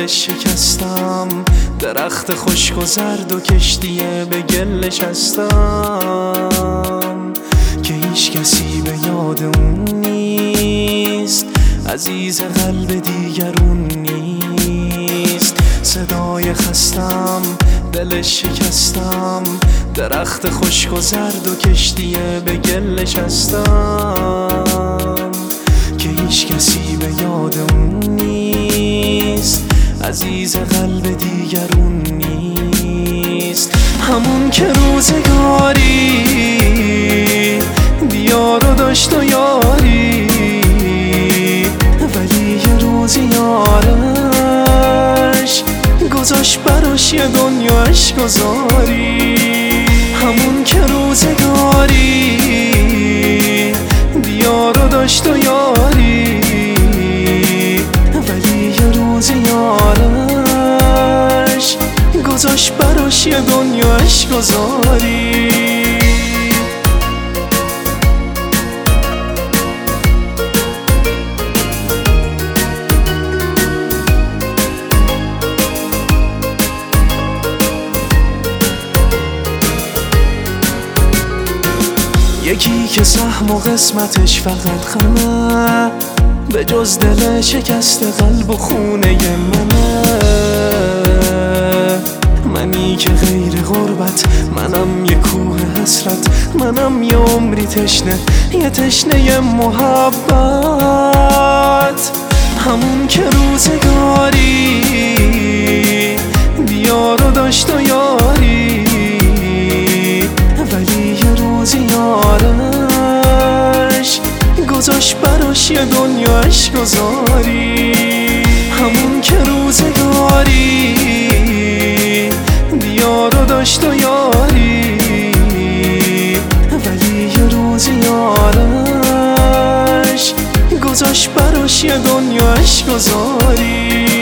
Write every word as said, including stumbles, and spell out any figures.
دلش شکستم، درخت خشک و زرد و کشتیه به گل نشستم که هیچ کسی به یاد اون نیست، عزیز قلب دیگرون نیست. صدای خستم، دلش شکستم، درخت خشک و زرد و کشتیه به گل نشستم که هیچ کسی به یاد اون نیست، عزیز قلب دیگرون نیست. همون که روزگاری دیارو داشت و یاری، ولی یه روزی یارش گذاشت براش یه دنیا عشق‌گذاری. همون که روزگاری دیارو داشت و یاری، ولی یه روزی یارش گذاشت براش یه دنیا عشق‌گذاری. یکی که سهم و قسمتش فقط خمه، به جز دل شکست قلب و خونه منه. منی که غیر غربت، منم یه کوه حسرت، منم یه عمری تشنه، یه تشنه محبت. همون که روزگاری دیارو داشت و یاری، ولی یه روزی یارش گذاشت براش یه دنیا عشق‌گذاری. همون که روزگاری دیارو داشت و یاری، ولی یه روزی یارش گذاشت براش یه دنیا عشق‌گذاری.